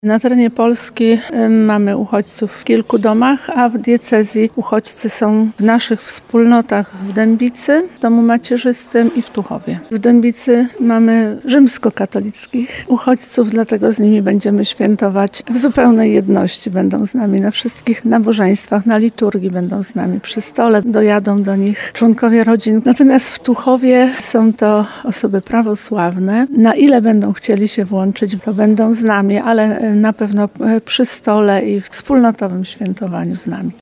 Na terenie Polski mamy uchodźców w kilku domach, a w diecezji uchodźcy są w naszych wspólnotach w Dębicy, w Domu Macierzystym i w Tuchowie. W Dębicy mamy rzymskokatolickich uchodźców, dlatego z nimi będziemy świętować w zupełnej jedności. Będą z nami na wszystkich nabożeństwach, na liturgii, będą z nami przy stole, dojadą do nich członkowie rodzin. Natomiast w Tuchowie są to osoby prawosławne. Na ile będą chcieli się włączyć, to będą z nami, ale na pewno przy stole i w wspólnotowym świętowaniu z nami.